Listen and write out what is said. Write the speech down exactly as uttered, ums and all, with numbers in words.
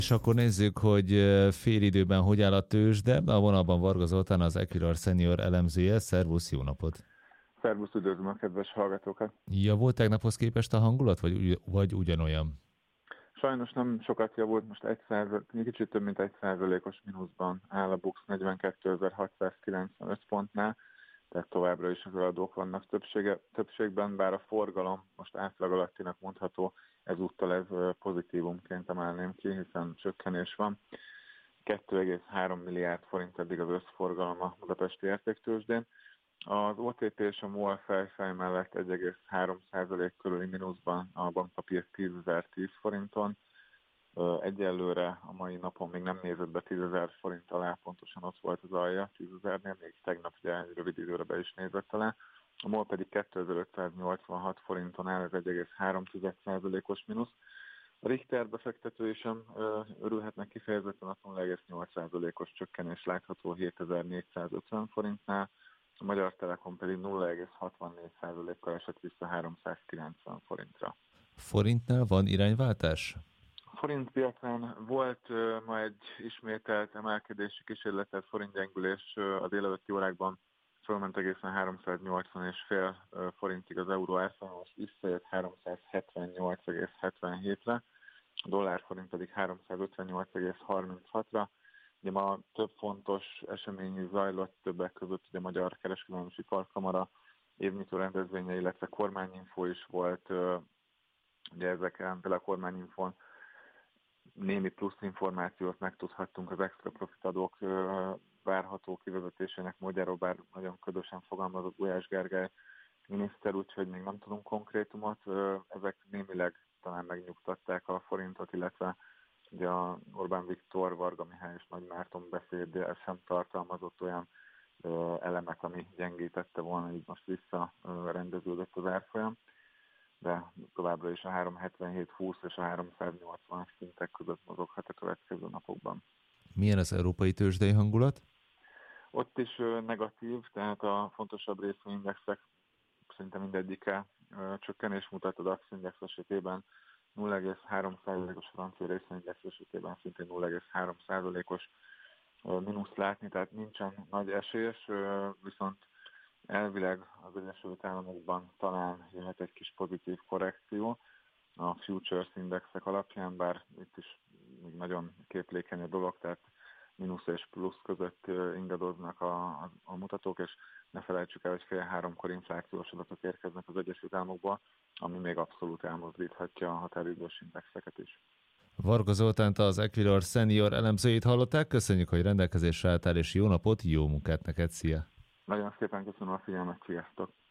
És akkor nézzük, hogy fél időben hogy áll a tőzsde. A vonalban Varga Zoltán, az Equilar Senior elemzője. Szervusz, jó napot! Szervusz, üdvözlöm a kedves hallgatókat! Ja, volt tegnaphoz képest a hangulat, vagy, ugy- vagy ugyanolyan? Sajnos nem sokat javult, most egy százalék, kicsit több mint egy százalékos mínuszban áll a BUX negyvenkétezer-hatszázkilencvenöt pontnál, tehát továbbra is az eladók vannak többsége, többségben, bár a forgalom most átlag alattinak mondható, ezúttal ez pozitívumként emelném ki, hiszen csökkenés van. kettő egész három milliárd forint eddig az összforgalom a budapesti értéktőzsdén. Az o té pé és a MOL fejfej mellett egy egész három százalék körüli mínuszban a bankpapír tízezer-tíz forinton. Egyelőre a mai napon még nem nézett be tízezer forint alá, pontosan ott volt az alja tízezernél, még tegnap ugye egy rövid időre be is nézett alá. A MOL pedig kétezer-ötszáznyolcvanhat forinton áll, ez egy egész három százalékos mínusz. A Richter befektetői sem örülhetnek kifejezetten, a nulla egész nyolc százalékos csökkenés látható hétezer-négyszázötven forintnál, a Magyar Telekom pedig nulla egész hatvannégy százalékkal esett vissza háromszázkilencven forintra. Forintnál van irányváltás? A forint piacán volt uh, ma egy ismételt emelkedési kísérlet, tehát forintgyengülés uh, a délelőtti órákban fölment egészen háromszáznyolcvan egész öt uh, forintig az euró árfolyama, most visszajött háromszázhetvennyolc egész hetvenhétre, a dollárforint pedig háromszázötvennyolc egész harminchatra. Ugye ma több fontos esemény zajlott, többek között ugye a Magyar Kereskedelmi és Iparkamara évnyitó rendezvénye, illetve kormányinfo is volt. Ugye ezeken, például a kormányinfon némi plusz információt megtudhattunk az extra profit adók várható kivezetésének módjáról, bár nagyon ködösen fogalmazott Gulyás Gergely miniszter, úgyhogy még nem tudunk konkrétumot. Ezek némileg talán megnyugtatták a forintot, illetve ugye a Orbán Viktor, Varga Mihály és Nagy Márton beszéd sem tartalmazott olyan ö, elemek, ami gyengítette volna, így most visszarendeződött az árfolyam, de továbbra is a háromszázhetvenhét húsz és a háromszáznyolcvan szintek között mozoghat a következő napokban. Milyen az európai tőzsdei hangulat? Ott is ö, negatív, tehát a fontosabb részvényindexek szinte mindegyike ö, csökkenés mutat, a DAX index esetében nulla egész három százalékos, francia részvényindex esetében szintén nulla egész három százalékos mínuszt látni, tehát nincsen nagy esés, viszont elvileg az Egyesült Államokban talán jöhet egy kis pozitív korrekció a futures indexek alapján, bár itt is még nagyon képlékeny a dolog, tehát mínusz és plusz között ingadoznak a, a, a mutatók, és ne felejtsük el, hogy fél háromkor inflációs adatok érkeznek az Egyesült Államokból, ami még abszolút elmozdíthatja a határidős indexeket is. Varga Zoltánt, az Equilar Senior elemzőjét hallották. Köszönjük, hogy rendelkezésre álltál, és jó napot, jó munkát neked, szia! Nagyon szépen köszönöm a figyelmet, sziasztok!